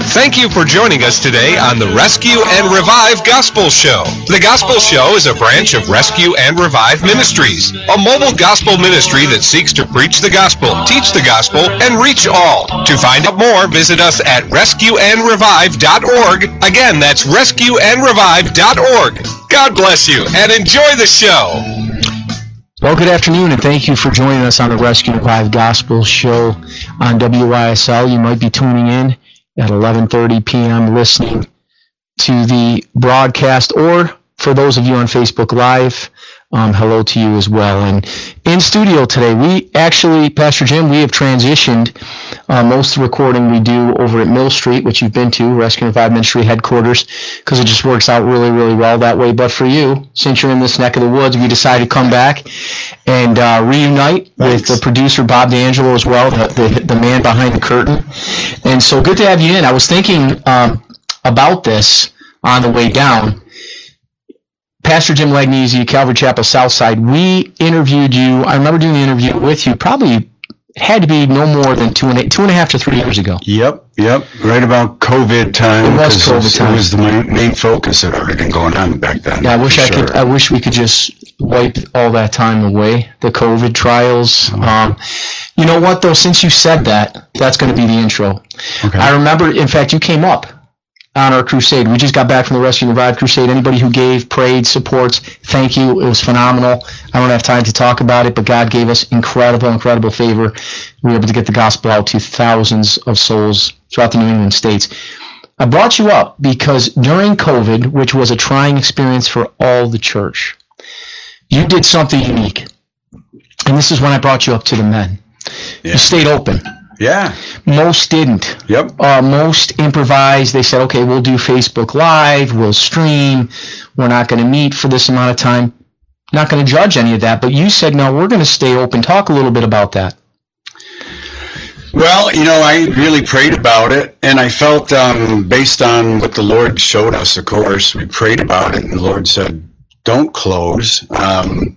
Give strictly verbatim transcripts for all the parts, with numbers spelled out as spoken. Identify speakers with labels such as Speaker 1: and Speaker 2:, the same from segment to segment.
Speaker 1: Thank you for joining us today on the Rescue and Revive Gospel Show. The Gospel Show is a branch of Rescue and Revive Ministries, a mobile gospel ministry that seeks to preach the gospel, teach the gospel, and reach all. To find out more, visit us at rescue and revive dot org. Again, that's rescue and revive dot org. God bless you, and enjoy the show.
Speaker 2: Well, good afternoon, and thank you for joining us on the Rescue and Revive Gospel Show on W Y S L. You might be tuning in at eleven thirty p.m. listening to the broadcast, or for those of you on Facebook Live, um, hello to you as well. And in studio today, we actually, Pastor Jim, we have transitioned uh, most of the recording we do over at Mill Street, which you've been to, Rescue and Revive Ministry headquarters, because it just works out really, really well that way. But for you, since you're in this neck of the woods, we decided to come back and uh, reunite Thanks. with the producer, Bob D'Angelo, as well, the, the, the man behind the curtain. And so good to have you in. I was thinking um, about this on the way down. Pastor Jim Lagnese, Calvary Chapel Southside, we interviewed you. I remember doing the interview with you. Probably had to be no more than two and a, two and a half to three years ago.
Speaker 3: Yep, yep. Right about COVID time.
Speaker 2: It was COVID time.
Speaker 3: It was the main, main focus of everything going on back then.
Speaker 2: Yeah, I wish I
Speaker 3: sure.
Speaker 2: could. I wish we could just wipe all that time away. The COVID trials. Oh. Um, you know what though? Since you said that, that's going to be the intro.
Speaker 3: Okay.
Speaker 2: I remember. In fact, you came up on our crusade. We just got back from the Rescue and Revive crusade. Anybody who gave, prayed, supports, thank you. It was phenomenal. I don't have time to talk about it, but God gave us incredible, incredible favor. We were able to get the gospel out to thousands of souls throughout the New England states. I brought you up because during COVID, which was a trying experience for all the church, you did something unique. And this is when I brought you up to the men. Yeah. You stayed open.
Speaker 3: Yeah.
Speaker 2: Most didn't.
Speaker 3: Yep.
Speaker 2: Uh, most improvised. They said, okay, we'll do Facebook Live, we'll stream, we're not going to meet for this amount of time. Not going to judge any of that, but you said, no, we're going to stay open. Talk a little bit about that.
Speaker 3: Well, you know, I really prayed about it, and I felt, um, based on what the Lord showed us, of course, we prayed about it, and the Lord said, don't close. Um,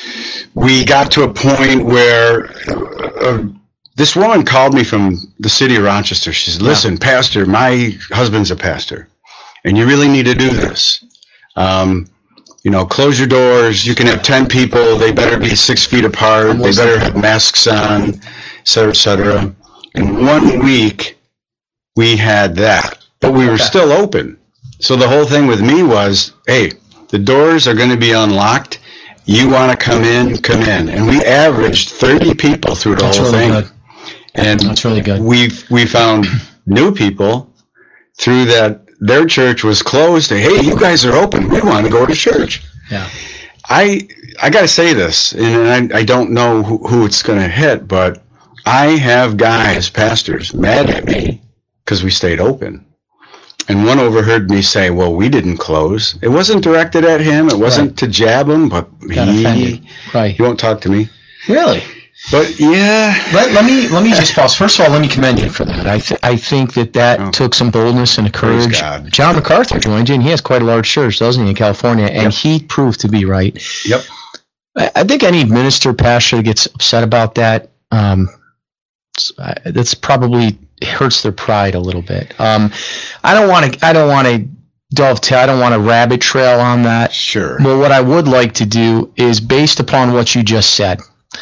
Speaker 3: we got to a point where uh, this woman called me from the city of Rochester. She said, listen, yeah. Pastor, my husband's a pastor, and you really need to do this. Um, you know, close your doors. You can have ten people. They better be six feet apart. They better have masks on, et cetera, et cetera. In one week, we had that, but we were okay. still open. So the whole thing with me was, hey, the doors are going to be unlocked. You want to come in, come in. And we averaged thirty people through the That's whole really thing. Good. And
Speaker 2: That's really good.
Speaker 3: We we found new people through that. Their church was closed. Hey, you guys are open. We want to go to church.
Speaker 2: Yeah.
Speaker 3: I I got to say this, and I, I don't know who, who it's going to hit, but I have guys, pastors, mad at me because we stayed open. And one overheard me say, well, we didn't close. It wasn't directed at him. It wasn't right. to jab him, but
Speaker 2: Got
Speaker 3: he,
Speaker 2: offended. Right.
Speaker 3: he won't talk to me.
Speaker 2: Really?
Speaker 3: But yeah,
Speaker 2: let, let me let me just pause. First of all, let me commend you for that. I th- I think that that oh. took some boldness and a courage. John MacArthur joined you, and he has quite a large church, doesn't he, in California? And yep. he proved to be right.
Speaker 3: Yep.
Speaker 2: I, I think any minister, pastor that gets upset about that, um, that's probably hurts their pride a little bit. Um, I don't want to. I don't want to dovetail. I don't want to rabbit trail on that.
Speaker 3: Sure.
Speaker 2: But what I would like to do is, based upon what you just said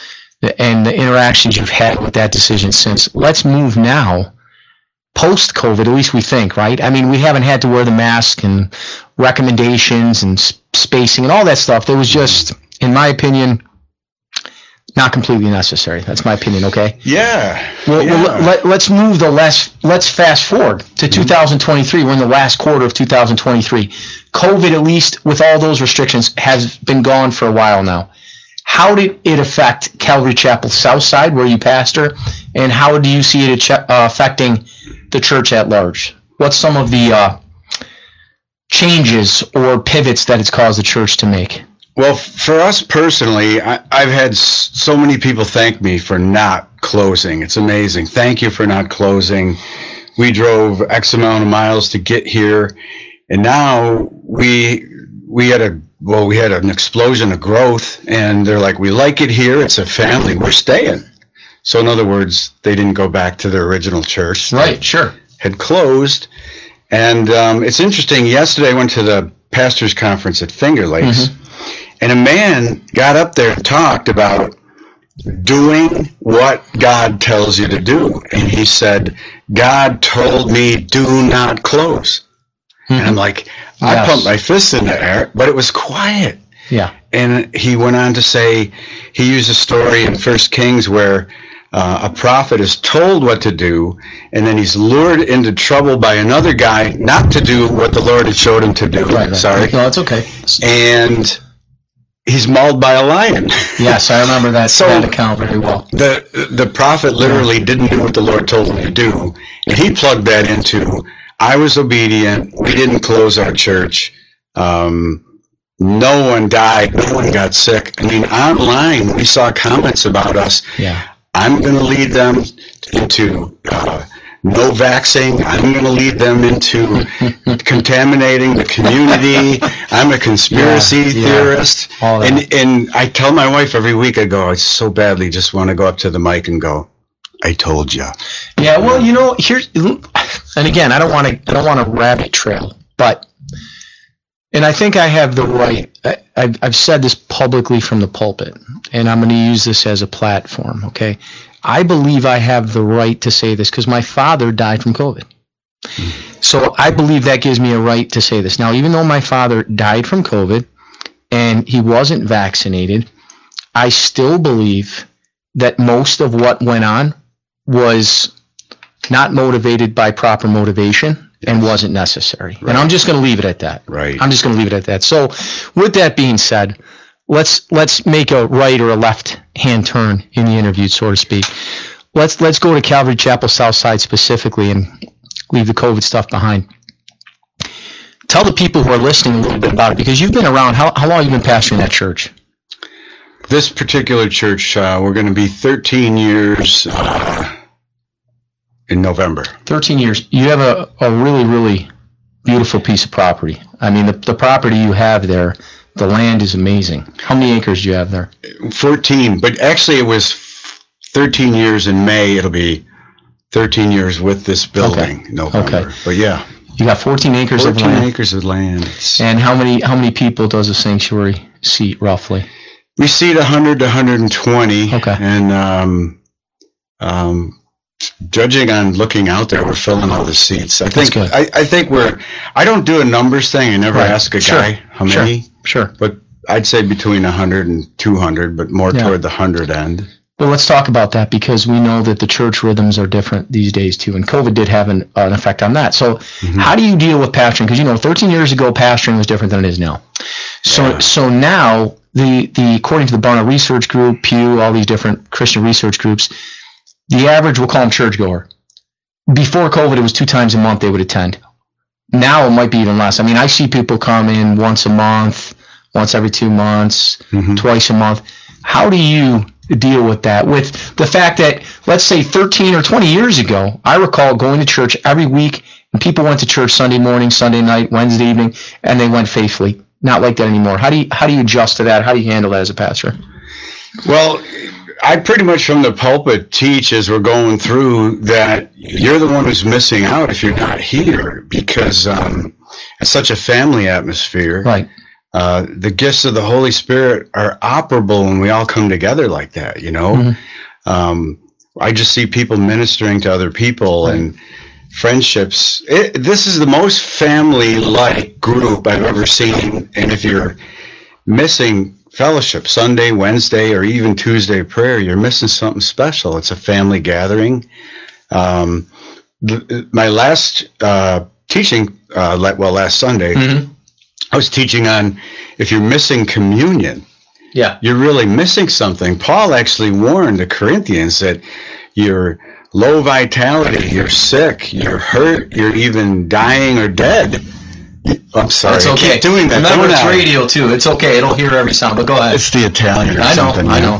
Speaker 2: and the interactions you've had with that decision since, let's move now, post-COVID, at least we think, right? I mean, we haven't had to wear the mask and recommendations and spacing and all that stuff. That was just, in my opinion, not completely necessary. That's my opinion, okay?
Speaker 3: Yeah.
Speaker 2: Well,
Speaker 3: yeah.
Speaker 2: well let, let's move the less, let's fast forward to two thousand twenty-three. We're in the last quarter of two thousand twenty-three. COVID, at least with all those restrictions, has been gone for a while now. How did it affect Calvary Chapel Southside, where you pastor, and how do you see it uh, affecting the church at large? What's some of the uh, changes or pivots that it's caused the church to make?
Speaker 3: Well, for us personally, I, I've had so many people thank me for not closing. It's amazing. Thank you for not closing. We drove X amount of miles to get here, and now we we had a well, we had an explosion of growth, and they're like, we like it here. It's a family. We're staying. So in other words, they didn't go back to their original church.
Speaker 2: Right, sure.
Speaker 3: had closed. And um, it's interesting, yesterday I went to the pastor's conference at Finger Lakes, mm-hmm. and a man got up there and talked about doing what God tells you to do. And he said, God told me, do not close. Mm-hmm. And I'm like, I yes. pumped my fist in the air, but it was quiet.
Speaker 2: Yeah.
Speaker 3: And he went on to say, he used a story in First Kings where uh, a prophet is told what to do, and then he's lured into trouble by another guy not to do what the Lord had showed him to do.
Speaker 2: Right, right.
Speaker 3: Sorry.
Speaker 2: No, it's okay.
Speaker 3: And he's mauled by a lion.
Speaker 2: Yes, I remember that, so that account very well.
Speaker 3: The, the prophet literally yeah. didn't do what the Lord told him to do, and he plugged that into, I was obedient, we didn't close our church, um, no one died, no one got sick. I mean, online, we saw comments about us.
Speaker 2: Yeah.
Speaker 3: I'm going to lead them into uh, no vaxxing. I'm going to lead them into contaminating the community. I'm a conspiracy yeah, theorist.
Speaker 2: Yeah,
Speaker 3: and and I tell my wife every week, I go, I so badly just want to go up to the mic and go, I told you.
Speaker 2: Yeah, well, you know, here's, and again, I don't want to, I don't want to rabbit trail, but, and I think I have the right, I, I've, I've said this publicly from the pulpit, and I'm going to use this as a platform, okay? I believe I have the right to say this because my father died from COVID. Mm. So I believe that gives me a right to say this. Now, even though my father died from COVID and he wasn't vaccinated, I still believe that most of what went on was not motivated by proper motivation and wasn't necessary. Right. And I'm just going to leave it at that.
Speaker 3: Right.
Speaker 2: I'm just going to leave it at that. So with that being said, let's let's make a right or a left hand turn in the interview, so to speak. Let's let's go to Calvary Chapel Southside specifically and leave the COVID stuff behind. Tell the people who are listening a little bit about it, because you've been around. How, how long have you been pastoring that church?
Speaker 3: This particular church, uh, we're going to be thirteen years uh, in November.
Speaker 2: thirteen years. You have a, a really, really beautiful piece of property. I mean, the, the property you have there, the land is amazing. How many acres do you have there?
Speaker 3: fourteen, but actually it was thirteen years in May. It'll be thirteen years with this building
Speaker 2: okay.
Speaker 3: in November.
Speaker 2: Okay.
Speaker 3: But yeah.
Speaker 2: You got fourteen acres
Speaker 3: fourteen
Speaker 2: of land.
Speaker 3: fourteen acres of land.
Speaker 2: And how many how many people does the sanctuary seat roughly?
Speaker 3: We seat one hundred to one hundred twenty.
Speaker 2: Okay.
Speaker 3: And um, um, judging on looking out there, we're filling all the seats. I think I, I think we're. I don't do a numbers thing. I never
Speaker 2: right.
Speaker 3: ask a
Speaker 2: sure.
Speaker 3: guy how many.
Speaker 2: Sure. Sure.
Speaker 3: But I'd say between one hundred and two hundred, but more
Speaker 2: yeah.
Speaker 3: toward the one hundred end.
Speaker 2: Well, let's talk about that, because we know that the church rhythms are different these days too, and COVID did have an, an effect on that. So mm-hmm. how do you deal with pastoring? Because, you know, thirteen years ago, pastoring was different than it is now. So yeah. so now, the, the according to the Barna Research Group, Pew, all these different Christian research groups, the average, we'll call them churchgoer. Before COVID, it was two times a month they would attend. Now it might be even less. I mean, I see people come in once a month, once every two months, mm-hmm. twice a month. How do you deal with that? With the fact that, let's say thirteen or twenty years ago, I recall going to church every week, and people went to church Sunday morning, Sunday night, Wednesday evening, and they went faithfully. Not like that anymore. How do you how do you adjust to that? How do you handle that as a pastor?
Speaker 3: Well, I pretty much from the pulpit teach as we're going through that you're the one who's missing out if you're not here, because um, it's such a family atmosphere.
Speaker 2: Right.
Speaker 3: Uh, the gifts of the Holy Spirit are operable when we all come together like that, you know? Mm-hmm. Um, I just see people ministering to other people right. and friendships. It, this is the most family-like group I've ever seen. And if you're missing fellowship, Sunday, Wednesday, or even Tuesday prayer, you're missing something special. It's a family gathering. Um, the, my last uh, teaching, uh, well, last Sunday, mm-hmm. I was teaching on if you're missing communion,
Speaker 2: yeah,
Speaker 3: you're really missing something. Paul actually warned the Corinthians that you're low vitality, you're sick, you're hurt, you're even dying or dead. I'm sorry,
Speaker 2: That's okay.
Speaker 3: I keep doing that.
Speaker 2: Remember, it's radio too. It's okay. It'll hear every sound, but go ahead.
Speaker 3: It's the Italian or
Speaker 2: I know,
Speaker 3: something.
Speaker 2: I know.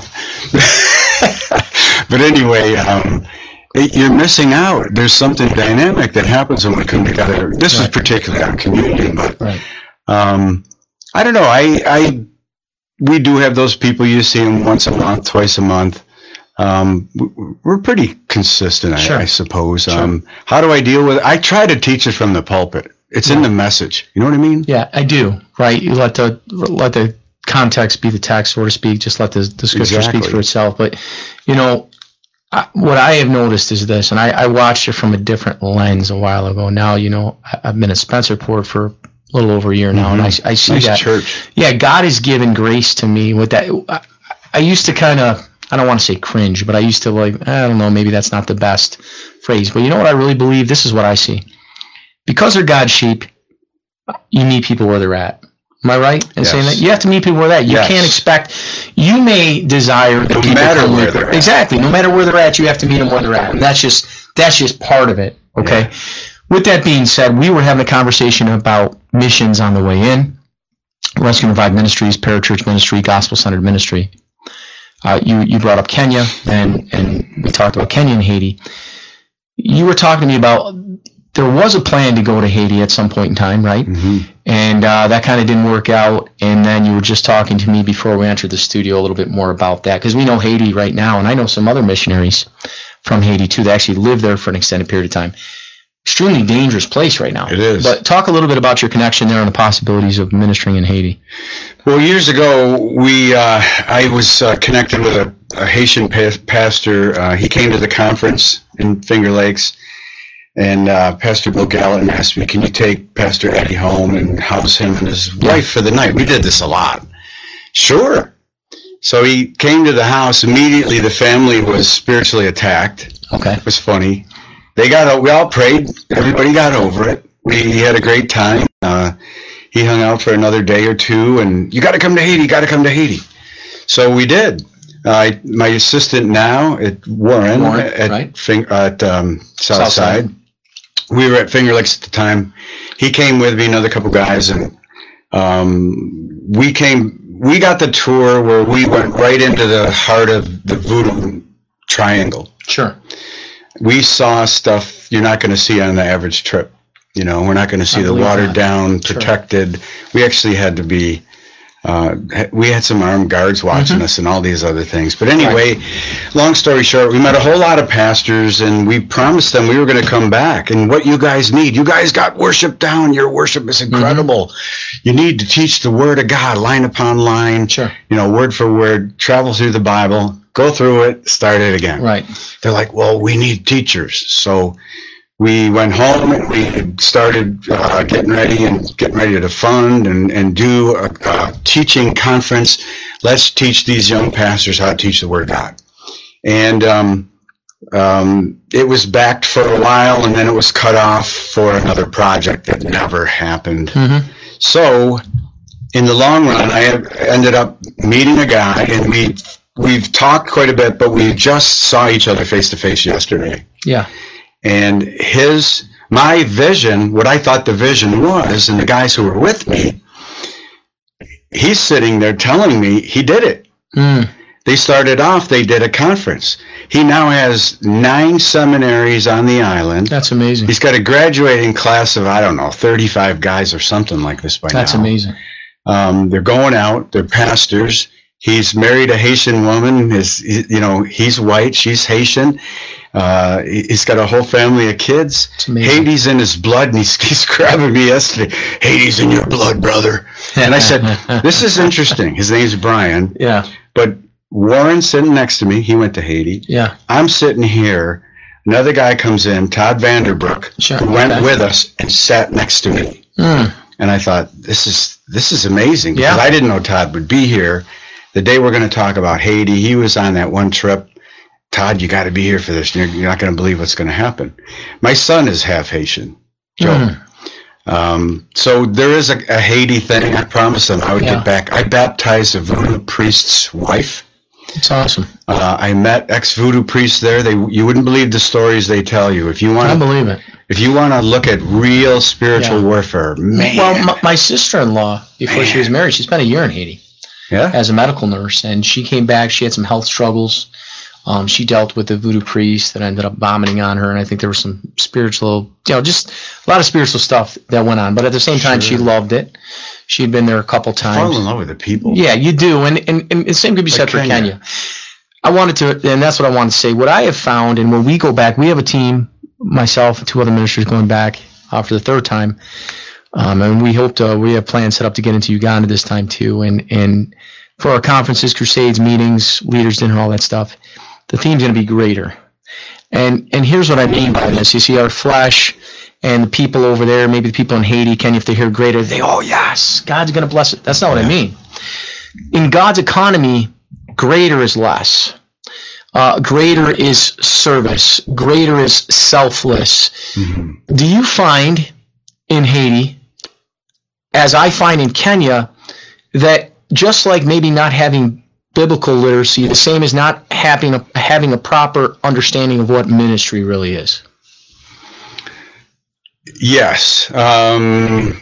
Speaker 3: But anyway, um, it, you're missing out. There's something dynamic that happens when we come together. This right. was particularly on communion, but
Speaker 2: right.
Speaker 3: um, I don't know. I, I, we do have those people. You see them once a month, twice a month. Um, we're pretty consistent,
Speaker 2: Sure.
Speaker 3: I, I suppose.
Speaker 2: Sure.
Speaker 3: Um, how do I deal with it? I try to teach it from the pulpit. It's
Speaker 2: Yeah.
Speaker 3: in the message. You know what I mean?
Speaker 2: Yeah, I do. Right, you let the let the context be the text, so to speak. Just let the, the scripture
Speaker 3: Exactly.
Speaker 2: speak for itself. But you know, I, what I have noticed is this, and I, I watched it from a different lens a while ago. Now, you know, I, I've been at Spencerport for a little over a year now,
Speaker 3: Mhm.
Speaker 2: and I, I see
Speaker 3: Nice
Speaker 2: that.
Speaker 3: church.
Speaker 2: Yeah, God has given grace to me with that. I, I used to kind of, I don't want to say cringe, but I used to like, I don't know, maybe that's not the best phrase. But you know what I really believe? This is what I see. Because they're God's sheep, you meet people where they're at. Am I right in
Speaker 3: Yes.
Speaker 2: saying that? You have to meet people where they're at. You
Speaker 3: Yes.
Speaker 2: can't expect, you may desire that
Speaker 3: No
Speaker 2: people
Speaker 3: matter
Speaker 2: come
Speaker 3: where
Speaker 2: with-
Speaker 3: they're at.
Speaker 2: Exactly. No matter where they're at, you have to meet them where they're at. And that's just, that's just part of it. Okay.
Speaker 3: Yeah.
Speaker 2: With that being said, we were having a conversation about missions on the way in. Rescue and Revive Ministries, Parachurch Ministry, Gospel-Centered Ministry. Uh, you, you brought up Kenya, and, and we talked about Kenya and Haiti. You were talking to me about there was a plan to go to Haiti at some point in time, right?
Speaker 3: Mm-hmm.
Speaker 2: And uh, that kind of didn't work out. And then you were just talking to me before we entered the studio a little bit more about that, because we know Haiti right now, and I know some other missionaries from Haiti too that actually live there for an extended period of time. Extremely dangerous place right now.
Speaker 3: It is.
Speaker 2: But talk a little bit about your connection there and the possibilities of ministering in Haiti.
Speaker 3: Well, years ago, we uh, I was uh, connected with a, a Haitian pa- pastor. Uh, he came to the conference in Finger Lakes, and uh, Pastor Bill Gallatin asked me, can you take Pastor Eddie home and house him and his wife for the night? We did this a lot. Sure. So he came to the house. Immediately, the family was spiritually attacked.
Speaker 2: Okay.
Speaker 3: It was funny. They got, we all prayed. Everybody got over it. We had a great time. Uh, he hung out for another day or two, and you got to come to Haiti. You got to come to Haiti. So we did. Uh, my assistant now at Warren,
Speaker 2: Warren,
Speaker 3: at
Speaker 2: right.
Speaker 3: Fing, at um, Southside.
Speaker 2: Southside.
Speaker 3: We were at Finger Lakes at the time. He came with me, another couple guys, and um, we came. We got the tour where we went right into the heart of the Voodoo Triangle.
Speaker 2: Sure.
Speaker 3: We saw stuff you're not going to see on the average trip. You know, we're not going to see
Speaker 2: I
Speaker 3: the
Speaker 2: believe
Speaker 3: watered
Speaker 2: that.
Speaker 3: down,
Speaker 2: Sure.
Speaker 3: protected. We actually had to be, uh, we had some armed guards watching
Speaker 2: Mhm.
Speaker 3: us and all these other things. But anyway, long story short, we met a whole lot of pastors, and we promised them we were going to come back. And what you guys need, you guys got worship down. Your worship is incredible.
Speaker 2: Mm-hmm.
Speaker 3: You need to teach the Word of God line upon line,
Speaker 2: Sure.
Speaker 3: you know, word for word, travel through the Bible, go through it, start it again.
Speaker 2: Right.
Speaker 3: They're like, well, we need teachers. So we went home and we started uh, getting ready and getting ready to fund and, and do a, a teaching conference. Let's teach these young pastors how to teach the Word of God. And um, um, it was backed for a while, and then it was cut off for another project that never happened.
Speaker 2: Mm-hmm.
Speaker 3: So in the long run, I have ended up meeting a guy, and we we've talked quite a bit, but we just saw each other face to face yesterday.
Speaker 2: Yeah.
Speaker 3: And his, my vision, what I thought the vision was, and the guys who were with me, he's sitting there telling me he did it.
Speaker 2: Mm.
Speaker 3: They started off, they did a conference. He now has nine seminaries on the island.
Speaker 2: That's amazing.
Speaker 3: He's got a graduating class of, I don't know, thirty-five guys or something like this by now.
Speaker 2: That's amazing.
Speaker 3: Um, they're going out. They're pastors. He's married a Haitian woman. His, you know, he's white. She's Haitian. Uh, he's got a whole family of kids.
Speaker 2: It's amazing.
Speaker 3: Haiti's in his blood, and he's, he's grabbing me yesterday. Haiti's in your blood, brother. And I said, this is interesting. His name's Brian.
Speaker 2: Yeah.
Speaker 3: But Warren's sitting next to me. He went to Haiti.
Speaker 2: Yeah.
Speaker 3: I'm sitting here. Another guy comes in, Todd Vanderbrook,
Speaker 2: Sure.
Speaker 3: who went
Speaker 2: Okay.
Speaker 3: with us and sat next to me.
Speaker 2: Mm.
Speaker 3: And I thought, this is this is amazing.
Speaker 2: Yeah.
Speaker 3: Because I didn't know Todd would be here. The day we're going to talk about Haiti, he was on that one trip. Todd, you got to be here for this. You're, you're not going to believe what's going to happen. My son is half Haitian, Joe.
Speaker 2: Mm.
Speaker 3: Um, so there is a, a Haiti thing. I promised them I would
Speaker 2: Yeah.
Speaker 3: get back. I baptized a voodoo priest's wife.
Speaker 2: It's awesome.
Speaker 3: Uh, I met ex-voodoo priests there. They, you wouldn't believe the stories they tell you. If you
Speaker 2: I
Speaker 3: want,
Speaker 2: believe it.
Speaker 3: if you want to look at real spiritual
Speaker 2: Yeah.
Speaker 3: warfare, man.
Speaker 2: Well, my, my sister-in-law, before she was married, she spent a year in Haiti
Speaker 3: yeah.
Speaker 2: as a medical nurse, and she came back. She had some health struggles. Um, she dealt with the voodoo priest that ended up vomiting on her, and I think there was some spiritual, you know, just a lot of spiritual stuff that went on. But at the same time,
Speaker 3: Sure.
Speaker 2: she loved it. She'd been there a couple times.
Speaker 3: Fall in love with the people.
Speaker 2: Yeah, you do, and and, and the same could be
Speaker 3: Like
Speaker 2: said for
Speaker 3: Kenya.
Speaker 2: Kenya. I wanted to, and that's what I wanted to say. What I have found, and when we go back, we have a team, myself and two other ministers going back uh, for the third time, um, and we hope to, we have plans set up to get into Uganda this time too, and and for our conferences, crusades, meetings, leaders dinner, all that stuff. The theme's going to be greater. And and here's what I mean by this. You see our flesh and the people over there, maybe the people in Haiti, Kenya, if they hear greater, they, oh, yes, God's going to bless it. That's not what I mean. In God's economy, greater is less. Uh, greater is service. Greater is selfless. Mm-hmm. Do you find in Haiti, as I find in Kenya, that just like maybe not having biblical literacy, the same as not having a, having a proper understanding of what ministry really is?
Speaker 3: Yes. Um,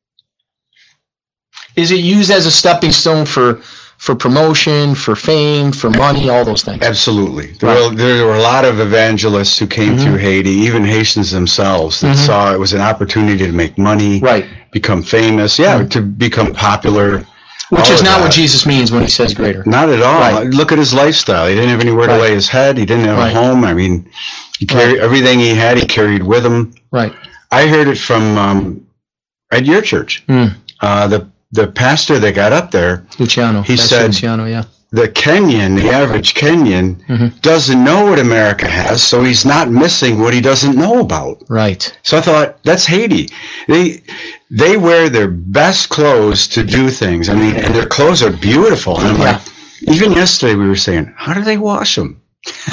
Speaker 2: is it used as a stepping stone for for promotion, for fame, for money, all those things?
Speaker 3: Absolutely. There, right. were, there were a lot of evangelists who came mm-hmm. through Haiti, even Haitians themselves, that mm-hmm. saw it was an opportunity to make money, right. become famous, yeah, mm-hmm. to become popular.
Speaker 2: Which is not what Jesus means when he says greater.
Speaker 3: Not at all. Right. Look at his lifestyle. He didn't have anywhere to right. lay his head. He didn't have right. a home. I mean, he carried right. everything he had, he carried with him.
Speaker 2: Right.
Speaker 3: I heard it from um, at your church. Mm. Uh, the the pastor that got up there,
Speaker 2: Luciano.
Speaker 3: He
Speaker 2: pastor
Speaker 3: said,
Speaker 2: Luciano, yeah.
Speaker 3: The Kenyan, the average Kenyan, mm-hmm. doesn't know what America has, so he's not missing what he doesn't know about.
Speaker 2: Right.
Speaker 3: So I thought, that's Haiti. They they wear their best clothes to do things. I mean, and their clothes are beautiful. And I'm yeah. like, even yesterday we were saying, how do they wash them?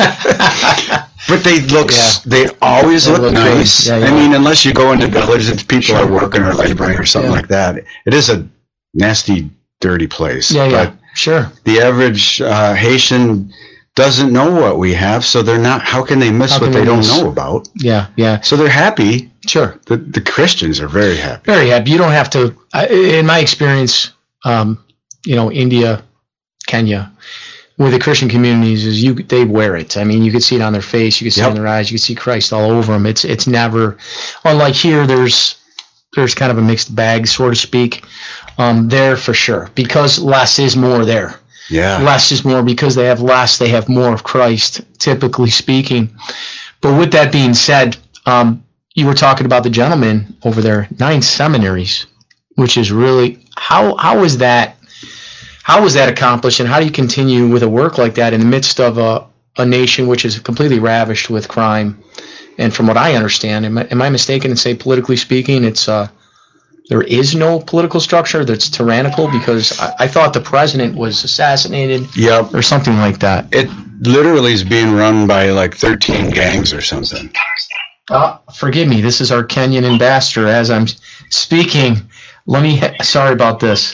Speaker 3: But they look, yeah. they always they look, look nice. Yeah, yeah. I mean, unless you go into villages if people sure. are working or laboring or something yeah. like that. It is a nasty, dirty place.
Speaker 2: Yeah, yeah,
Speaker 3: but
Speaker 2: sure.
Speaker 3: The average uh, Haitian doesn't know what we have, so they're not, how can they miss how what they, they don't miss? know about?
Speaker 2: Yeah, yeah.
Speaker 3: So they're happy.
Speaker 2: Sure.
Speaker 3: The, the Christians are very happy.
Speaker 2: Very happy. You don't have to, I, in my experience, um, you know, India, Kenya, with the Christian communities, is you they wear it. I mean, you could see it on their face, you could see yep. it in their eyes, you could see Christ all over them. It's it's never, unlike here, there's there's kind of a mixed bag, so to speak, um, there for sure, because less is more there.
Speaker 3: Yeah.
Speaker 2: Less is more because they have less, they have more of Christ, typically speaking. But with that being said, um, you were talking about the gentleman over there, nine seminaries, which is really, how how is that? How was that accomplished, and how do you continue with a work like that in the midst of a, a nation which is completely ravished with crime? And from what I understand, am I, am I mistaken in say, politically speaking, it's uh, there is no political structure that's tyrannical? Because I, I thought the president was assassinated
Speaker 3: yep.
Speaker 2: or something like that.
Speaker 3: It literally is being run by like thirteen gangs or something.
Speaker 2: Uh, forgive me, this is our Kenyan ambassador as I'm speaking. Let me, sorry about this.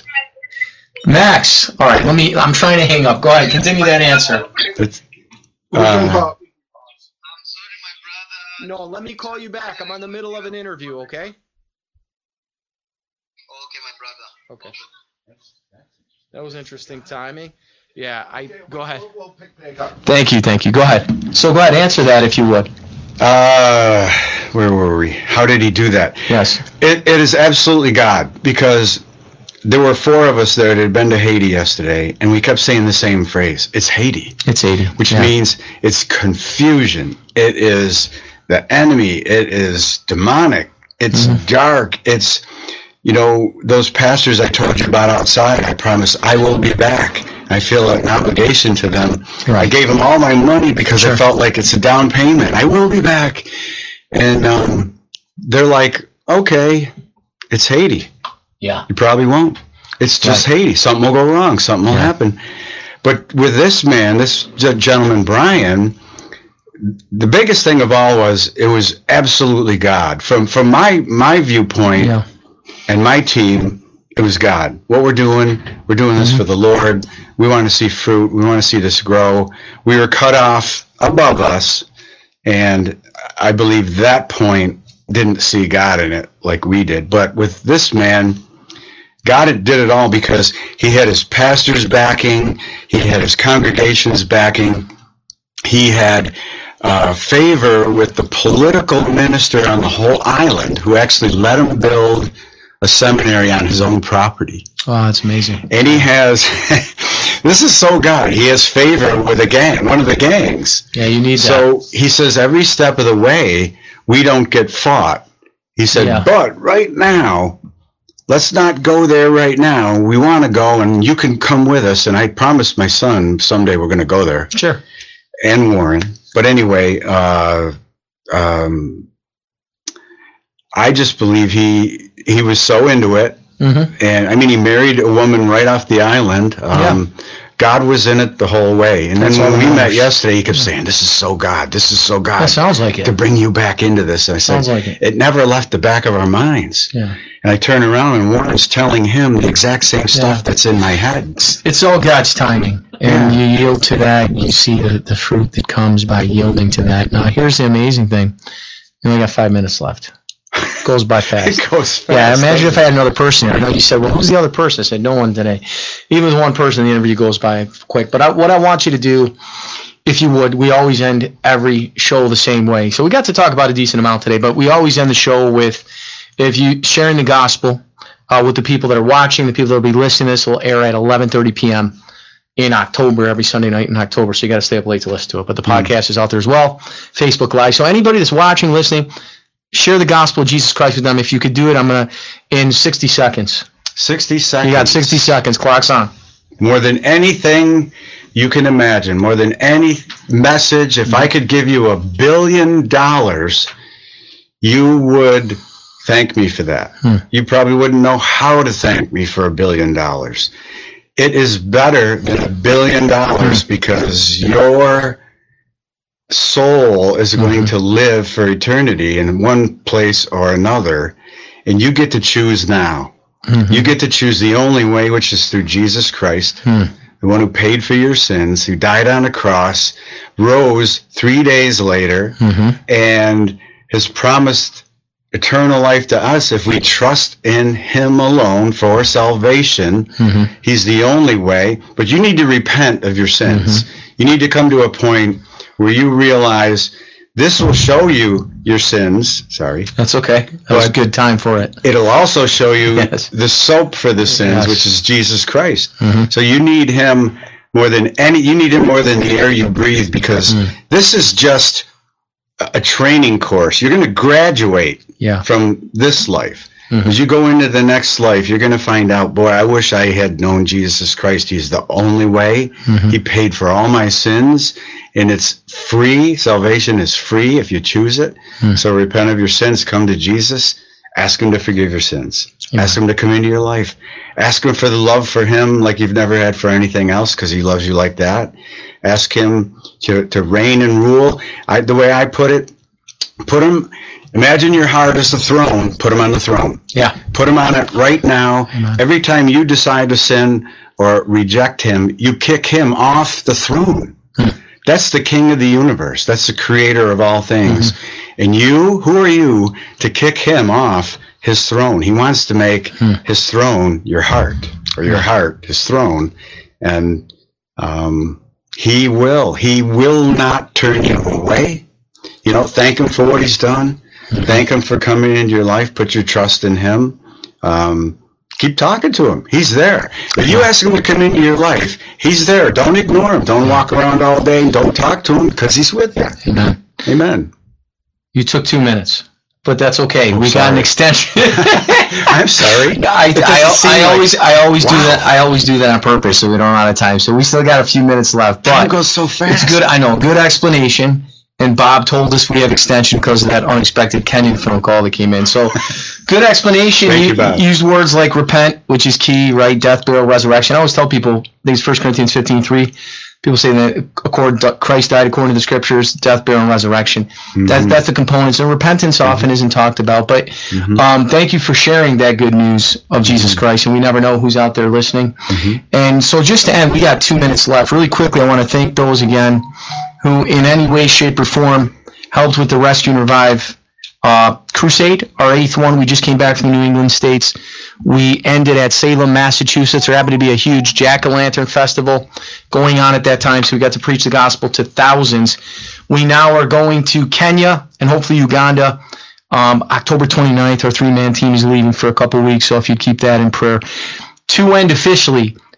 Speaker 2: Max, all right, let me, I'm trying to hang up. Go ahead, continue that answer.
Speaker 3: It's, uh,
Speaker 2: I'm sorry, my brother. No, let me call you back. I'm in the middle of an interview, okay?
Speaker 4: Okay, my brother.
Speaker 2: Okay. That was interesting timing. Yeah, I, go ahead. Thank you, thank you. Go ahead. So go ahead, answer that if you would.
Speaker 3: Uh, where were we? How did he do that?
Speaker 2: Yes.
Speaker 3: It, it is absolutely God, because there were four of us that had been to Haiti yesterday, and we kept saying the same phrase. It's Haiti.
Speaker 2: It's Haiti.
Speaker 3: Which
Speaker 2: yeah.
Speaker 3: means it's confusion. It is the enemy. It is demonic. It's mm-hmm. dark. It's, you know, those pastors I told you about outside, I promise I will be back. I feel an obligation to them. Right. I gave them all my money because sure. I felt like it's a down payment. I will be back. And um, they're like, okay, it's Haiti.
Speaker 2: Yeah.
Speaker 3: You probably won't. It's just right. Haiti. Something will go wrong. Something will yeah. happen. But with this man, this gentleman, Brian, the biggest thing of all was it was absolutely God. From from my, my viewpoint yeah. and my team, it was God. What we're doing, we're doing this mm-hmm. for the Lord. We want to see fruit. We want to see this grow. We were cut off above us, and I believe that point didn't see God in it like we did. But with this man, God did it all because he had his pastor's backing, he had his congregation's backing, he had uh, favor with the political minister on the whole island who actually let him build a seminary on his own property.
Speaker 2: Oh, that's amazing.
Speaker 3: And he has, This is so God. He has favor with a gang, one of the gangs.
Speaker 2: Yeah, you need
Speaker 3: so
Speaker 2: that.
Speaker 3: So he says every step of the way, we don't get fought. He said, yeah. But right now, let's not go there right now. We want to go, and you can come with us. And I promised my son someday we're going to go there.
Speaker 2: Sure.
Speaker 3: And Warren. But anyway, uh, um, I just believe he he was so into it. Mm-hmm. And I mean, he married a woman right off the island. Um, yeah. God was in it the whole way. And
Speaker 2: That's
Speaker 3: then when we met yesterday, he kept yeah. saying, this is so God. This is so God.
Speaker 2: That sounds like it.
Speaker 3: To bring you back into this. And I
Speaker 2: sounds
Speaker 3: said,
Speaker 2: like it.
Speaker 3: It never left the back of our minds.
Speaker 2: Yeah.
Speaker 3: And I turn around and Warren's telling him the exact same stuff yeah. that's in my head.
Speaker 2: It's all God's timing. And yeah. you yield to that. And you see the, the fruit that comes by yielding to that. Now, here's the amazing thing. We only got five minutes left. It goes by fast.
Speaker 3: It goes fast.
Speaker 2: Yeah, imagine if I had another person. I know you said, well, who's the other person? I said, no one today. Even with one person, the interview goes by quick. But I, what I want you to do, if you would, we always end every show the same way. So we got to talk about a decent amount today, but we always end the show with, if you sharing the gospel uh, with the people that are watching, the people that will be listening. This will air at eleven thirty p.m. in October, every Sunday night in October. So you got to stay up late to listen to it. But the podcast mm-hmm. is out there as well, Facebook Live. So anybody that's watching, listening, share the gospel of Jesus Christ with them. If you could do it, I'm going to, in sixty seconds.
Speaker 3: sixty seconds.
Speaker 2: You got sixty seconds. Clock's on.
Speaker 3: More than anything you can imagine, more than any message, if I could give you a billion dollars, you would thank me for that. Hmm. You probably wouldn't know how to thank me for a billion dollars. It is better than a billion dollars hmm. because your soul is going mm-hmm. to live for eternity in one place or another, and you get to choose now. Mm-hmm. You get to choose the only way, which is through Jesus Christ, mm. the one who paid for your sins, who died on a cross, rose three days later, mm-hmm. and has promised eternal life to us if we trust in him alone for salvation. Mm-hmm. He's the only way, but you need to repent of your sins. Mm-hmm. You need to come to a point where you realize this will show you your sins. Sorry.
Speaker 2: That's okay. That was a good time for it.
Speaker 3: It'll also show you
Speaker 2: yes.
Speaker 3: the soap for the sins,
Speaker 2: yes.
Speaker 3: which is Jesus Christ.
Speaker 2: Mm-hmm.
Speaker 3: So you need him more than any, you need him more than the air you breathe, because mm. this is just a training course. You're going to graduate
Speaker 2: yeah.
Speaker 3: from this life.
Speaker 2: Mm-hmm.
Speaker 3: As you go into the next life, you're going to find out, boy, I wish I had known Jesus Christ. He's the only way. Mm-hmm. He paid for all my sins, and it's free. Salvation is free if you choose it. Mm-hmm. So repent of your sins. Come to Jesus. Ask him to forgive your sins. Yeah. Ask him to come into your life. Ask him for the love for him like you've never had for anything else, because he loves you like that. Ask him to, to reign and rule. I, the way I put it, put him... Imagine your heart as the throne. Put him on the throne.
Speaker 2: Yeah.
Speaker 3: Put him on it right now.
Speaker 2: Amen. Every
Speaker 3: Every time you decide to sin or reject him, you kick him off the throne. Hmm. That's the king of the universe. That's the creator of all things. Mm-hmm. And you, who are you to kick him off his throne? He wants to make hmm. his throne your heart, or your heart his throne. And um, he will. He will not turn you away. You know, thank him for what he's done. Thank him for coming into your life. Put your trust in him. Um, keep talking to him. He's there. If you ask him to come into your life, he's there. Don't ignore him. Don't walk around all day and don't talk to him, because he's with you.
Speaker 2: Amen.
Speaker 3: Amen.
Speaker 2: You took two minutes, but that's okay.
Speaker 3: I'm
Speaker 2: we
Speaker 3: sorry.
Speaker 2: got an extension.
Speaker 3: I'm sorry.
Speaker 2: I, I, I
Speaker 3: like,
Speaker 2: always I always
Speaker 3: wow.
Speaker 2: do that. I always do that on purpose, so we don't run out of time. So we still got a few minutes left. But
Speaker 3: time goes so fast.
Speaker 2: It's good. I know. Good explanation. And Bob told us we have extension because of that unexpected Kenyan phone call that came in. So, good explanation.
Speaker 3: Thank
Speaker 2: you,
Speaker 3: you, Bob.
Speaker 2: Used words like repent, which is key, right? Death, burial, resurrection. I always tell people, I think it's First Corinthians fifteen three. People say that according to, Christ died according to the scriptures, death, burial, and resurrection. Mm-hmm. That, that's the components. And repentance mm-hmm. often isn't talked about. But mm-hmm. um, thank you for sharing that good news of Jesus mm-hmm. Christ. And we never know who's out there listening. Mm-hmm. And so just to end, we got two minutes left. Really quickly, I want to thank those again who in any way, shape, or form helped with the Rescue and Revive uh, Crusade, our eighth one. We just came back from the New England states. We ended at Salem, Massachusetts. There happened to be a huge jack-o'-lantern festival going on at that time, so we got to preach the gospel to thousands. We now are going to Kenya and hopefully Uganda. Um, October twenty-ninth, our three-man team is leaving for a couple weeks, so if you'd keep that in prayer. To end officially,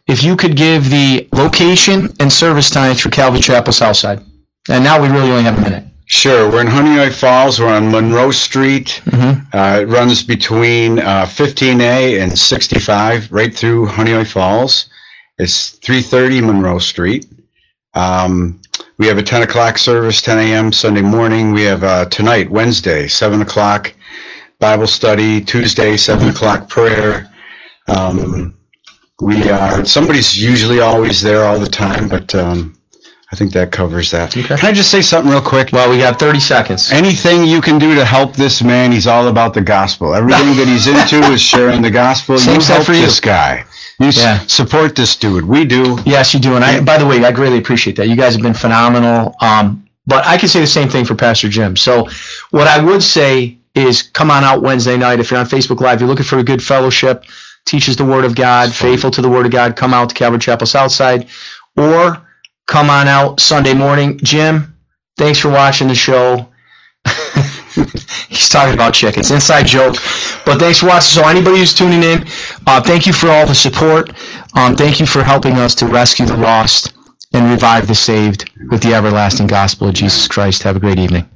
Speaker 2: if you could give the location and service times for Calvary Chapel Southside. And now we really only have a minute.
Speaker 3: Sure. We're in Honeoye Falls. We're on Monroe Street.
Speaker 2: Mm-hmm.
Speaker 3: Uh, it runs between uh, fifteen A and sixty-five, right through Honeoye Falls. It's three thirty Monroe Street. Um, we have a ten o'clock service, ten a.m. Sunday morning. We have uh, tonight, Wednesday, seven o'clock Bible study. Tuesday, seven o'clock prayer. Um, we are, somebody's usually always there all the time, but um, I think that covers that.
Speaker 2: Okay.
Speaker 3: Can I just say something real quick?
Speaker 2: Well, we got thirty seconds.
Speaker 3: Anything you can do to help this man, he's all about the gospel. Everything that he's into is sharing the gospel.
Speaker 2: Same
Speaker 3: you
Speaker 2: stuff
Speaker 3: help
Speaker 2: for you.
Speaker 3: this guy. You s-
Speaker 2: Yeah.
Speaker 3: support this dude. We do.
Speaker 2: Yes, you do. And I, by the way, I greatly appreciate that. You guys have been phenomenal. Um, but I can say the same thing for Pastor Jim. So what I would say is come on out Wednesday night. If you're on Facebook Live, you're looking for a good fellowship, teaches the Word of God, faithful to the Word of God, come out to Calvary Chapel Southside. Or come on out Sunday morning. Jim, thanks for watching the show. He's talking about chickens. Inside joke. But thanks for watching. So anybody who's tuning in, uh, thank you for all the support. Um, thank you for helping us to rescue the lost and revive the saved with the everlasting gospel of Jesus Christ. Have a great evening.